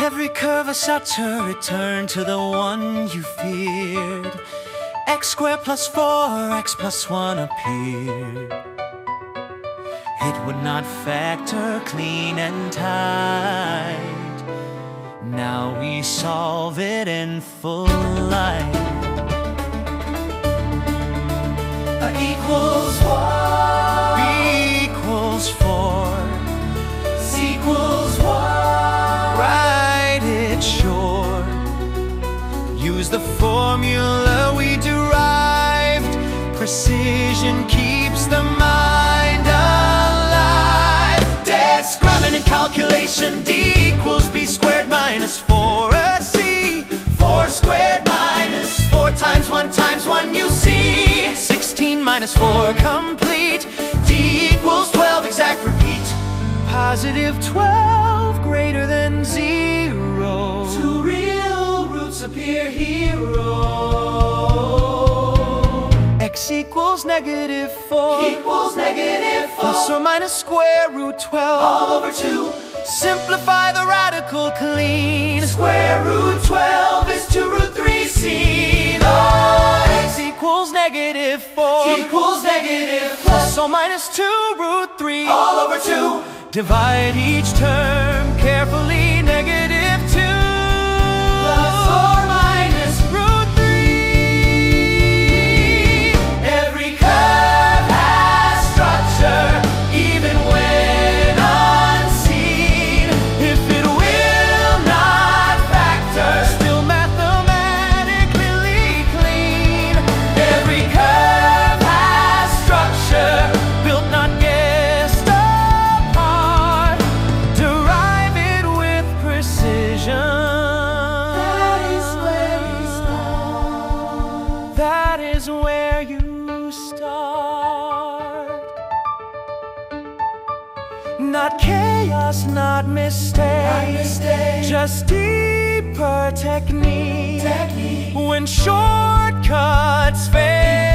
Every curve a shot to return to the one you feared. X squared plus 4x plus 1 appeared. It would not factor clean and tight. Now we solve it in full light. A equals 1, B equals 4, C equals 1. Write it short. Use the formula we derived. Precision keeps the mind alive. Dead scrubbing and calculation. D equals B squared minus 4C. 4 squared minus 4 times 1 times 1, you see. 16 minus 4 complete. D equals 12, exact repeat. Positive 12 greater than 0. Two real roots appear hero. X equals negative 4 equals negative 4 plus or minus square root 12 all over 2. Simplify the radical clean. Square root 12 is 2 root 3c. X equals negative 4 equals negative plus or minus 2 root 3 all over 2. Divide each term carefully. Negative 2 plus or minus root 3. Every curve has structure, even when unseen. If it will not factor, still mathematically clean. Every curve has structure, Built, not guessed apart. Derive it with precision. that is where you start. That is where you start. Not chaos, not mistake, just deeper technique. When shortcuts fail,